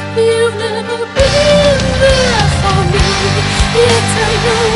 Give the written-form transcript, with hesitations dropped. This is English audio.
You've never been there for me. Yet I know